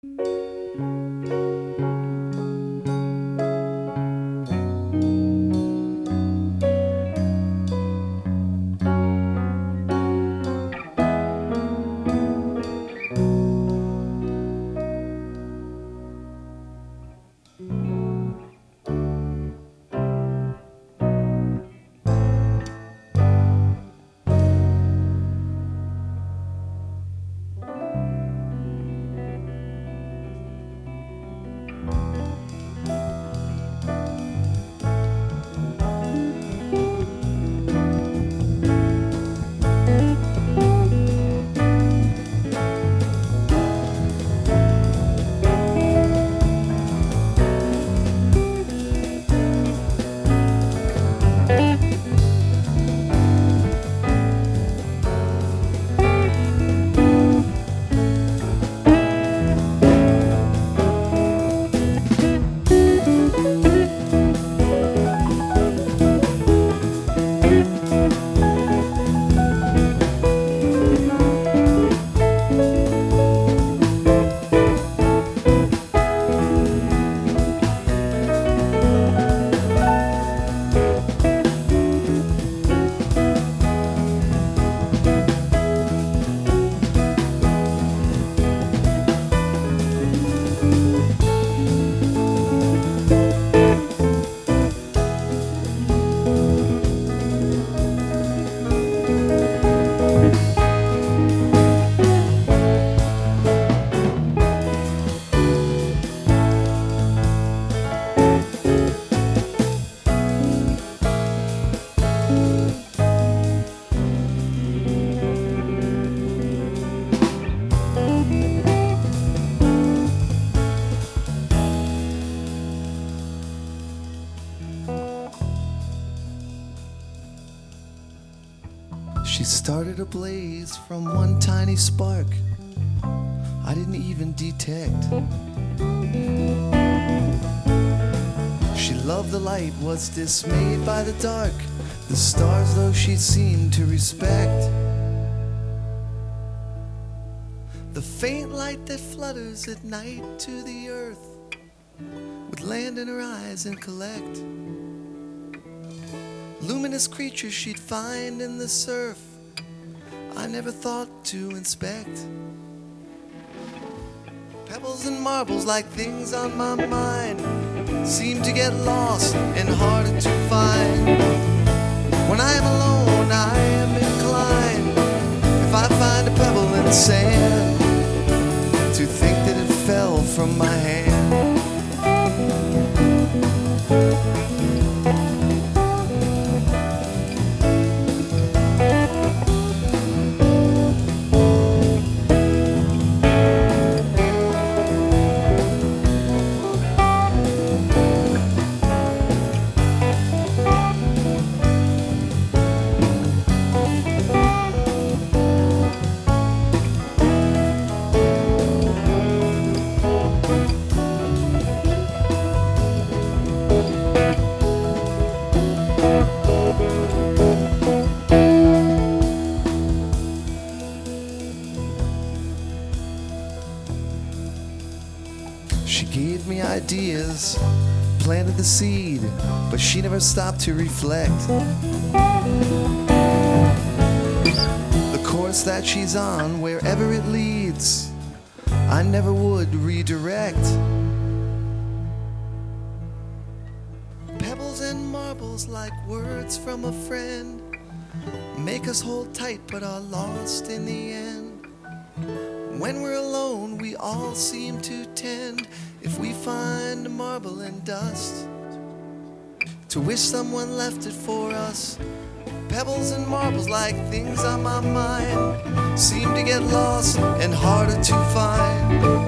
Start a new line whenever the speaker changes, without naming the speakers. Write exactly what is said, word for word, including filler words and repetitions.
She started a blaze from one tiny spark I didn't even detect. She loved the light, was dismayed by the dark, the stars though she seemed to respect. The faint light that flutters at night to the earth, with land in her eyes and collect luminous creatures she'd find in the surf I never thought to inspect. Pebbles and marbles like things on my mind seem to get lost and harder to find. When I am alone I am inclined, if I find a pebble in the sand, to think that it fell from my hand. She gave me ideas, planted the seed, but she never stopped to reflect. The course that she's on, wherever it leads, I never would redirect. Pebbles and marbles like words from a friend make us hold tight but are lost in the end. When we're alone, we all seem to tend, if we find a marble in dust, to wish someone left it for us. Pebbles and marbles like things on my mind seem to get lost and harder to find.